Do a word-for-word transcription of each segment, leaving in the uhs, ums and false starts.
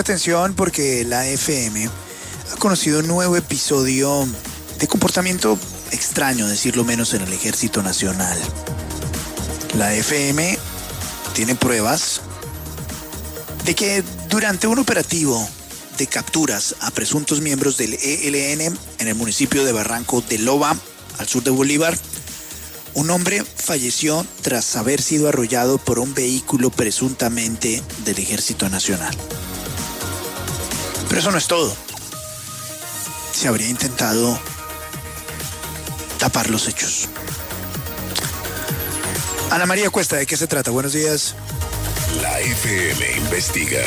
Atención porque la F M ha conocido un nuevo episodio de comportamiento extraño, decirlo menos, en el Ejército Nacional. La F M tiene pruebas de que durante un operativo de capturas a presuntos miembros del E L N en el municipio de Barranco de Loba, al sur de Bolívar, un hombre falleció tras haber sido arrollado por un vehículo presuntamente del Ejército Nacional. Pero eso no es todo. Se habría intentado tapar los hechos. Ana María Cuesta, ¿de qué se trata? Buenos días. La F M investiga.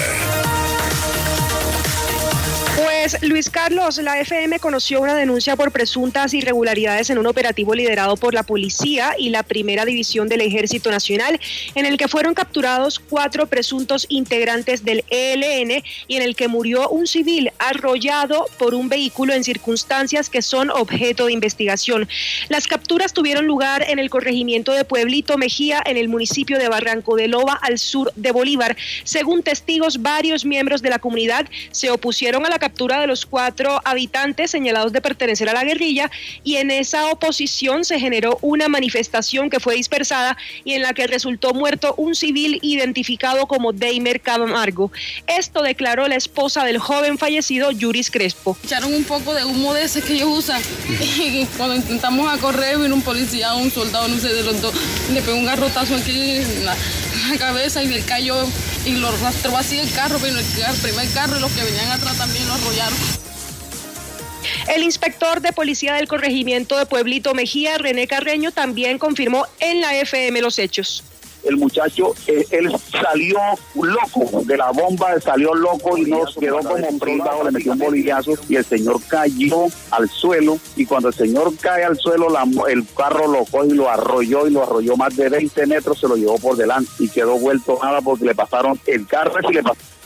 Pues Luis Carlos, la F M conoció una denuncia por presuntas irregularidades en un operativo liderado por la policía y la primera división del Ejército Nacional, en el que fueron capturados cuatro presuntos integrantes del E L N y en el que murió un civil arrollado por un vehículo en circunstancias que son objeto de investigación. Las capturas tuvieron lugar en el corregimiento de Pueblito Mejía, en el municipio de Barranco de Loba, al sur de Bolívar. Según testigos, varios miembros de la comunidad se opusieron a la captura de los cuatro habitantes señalados de pertenecer a la guerrilla, y en esa oposición se generó una manifestación que fue dispersada y en la que resultó muerto un civil identificado como Deimer Camargo. Esto declaró la esposa del joven fallecido, Yuris Crespo. Echaron un poco de humo de ese que ellos usan y cuando intentamos a correr vino un policía, un soldado, no sé de los dos, le pegó un garrotazo aquí en la, en la cabeza y él cayó y lo arrastró así el carro, vino el, el primer carro y los que venían atrás también lo arrollaron. El inspector de policía del corregimiento de Pueblito Mejía, René Carreño, también confirmó en la F M los hechos. El muchacho, él, él salió loco de la bomba, salió loco y nos quedó como privado, le metió un bolillazo y el señor cayó al suelo, y cuando el señor cae al suelo, la, el carro lo cogió y lo arrolló, y lo arrolló más de veinte metros, se lo llevó por delante y quedó vuelto nada porque le pasaron el carro y le pasaron.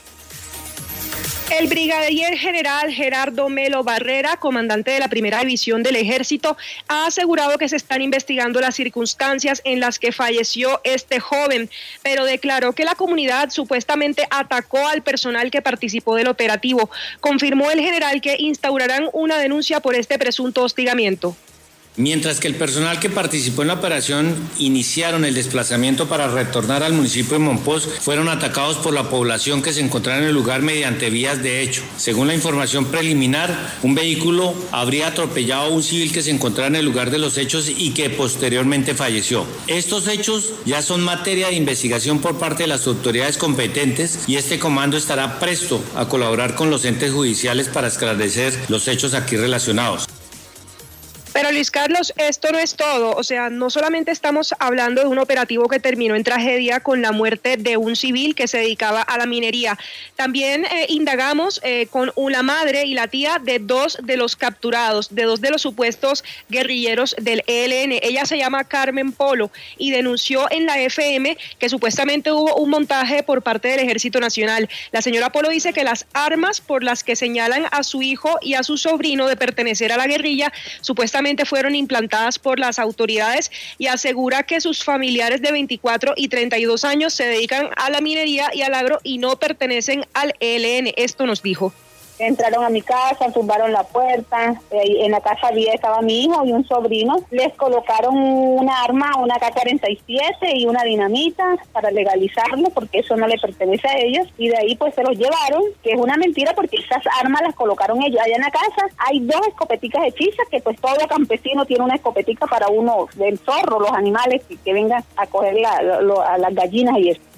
El brigadier general Gerardo Melo Barrera, comandante de la primera división del Ejército, ha asegurado que se están investigando las circunstancias en las que falleció este joven, pero declaró que la comunidad supuestamente atacó al personal que participó del operativo. Confirmó el general que instaurarán una denuncia por este presunto hostigamiento. Mientras que el personal que participó en la operación iniciaron el desplazamiento para retornar al municipio de Monpós, fueron atacados por la población que se encontraba en el lugar mediante vías de hecho. Según la información preliminar, un vehículo habría atropellado a un civil que se encontraba en el lugar de los hechos y que posteriormente falleció. Estos hechos ya son materia de investigación por parte de las autoridades competentes y este comando estará presto a colaborar con los entes judiciales para esclarecer los hechos aquí relacionados. Pero Luis Carlos, esto no es todo, o sea, no solamente estamos hablando de un operativo que terminó en tragedia con la muerte de un civil que se dedicaba a la minería. También eh, indagamos eh, con la madre y la tía de dos de los capturados, de dos de los supuestos guerrilleros del E L N. Ella se llama Carmen Polo y denunció en la F M que supuestamente hubo un montaje por parte del Ejército Nacional. La señora Polo dice que las armas por las que señalan a su hijo y a su sobrino de pertenecer a la guerrilla supuestamente fueron implantadas por las autoridades, y asegura que sus familiares de veinticuatro y treinta y dos años se dedican a la minería y al agro y no pertenecen al E L N. Esto nos dijo. Entraron a mi casa, tumbaron la puerta, eh, en la casa había, estaba mi hijo y un sobrino, les colocaron una arma, una K cuarenta y siete y una dinamita para legalizarlo porque eso no le pertenece a ellos, y de ahí pues se los llevaron, que es una mentira porque esas armas las colocaron ellos. Allá en la casa hay dos escopeticas hechizas, que pues todo campesino tiene una escopetica para uno del zorro, los animales que, que vengan a coger la, lo, a las gallinas y eso.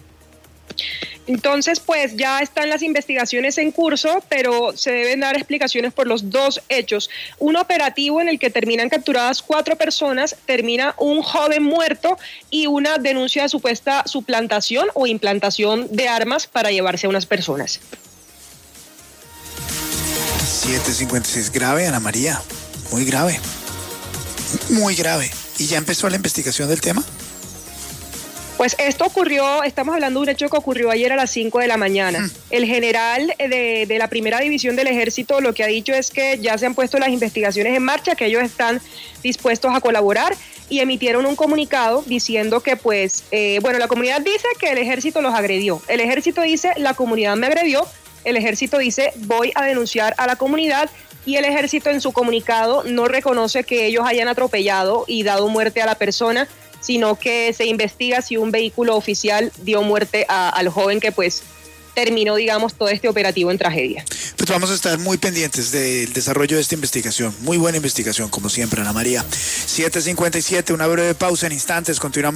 Entonces, pues ya están las investigaciones en curso, pero se deben dar explicaciones por los dos hechos. Un operativo en el que terminan capturadas cuatro personas, termina un joven muerto, y una denuncia de supuesta suplantación o implantación de armas para llevarse a unas personas. siete cincuenta y seis, grave, Ana María, muy grave, muy grave. ¿Y ya empezó la investigación del tema? Pues esto ocurrió, estamos hablando de un hecho que ocurrió ayer a las cinco de la mañana. Mm. El general de, de la primera división del Ejército lo que ha dicho es que ya se han puesto las investigaciones en marcha, que ellos están dispuestos a colaborar y emitieron un comunicado diciendo que pues, eh, bueno, la comunidad dice que el ejército los agredió. El ejército dice, la comunidad me agredió. El ejército dice, voy a denunciar a la comunidad. Y el ejército en su comunicado no reconoce que ellos hayan atropellado y dado muerte a la persona, sino que se investiga si un vehículo oficial dio muerte a, al joven que pues terminó, digamos, todo este operativo en tragedia. Pues vamos a estar muy pendientes del desarrollo de esta investigación. Muy buena investigación, como siempre, Ana María. siete cincuenta y siete, una breve pausa en instantes, continuamos.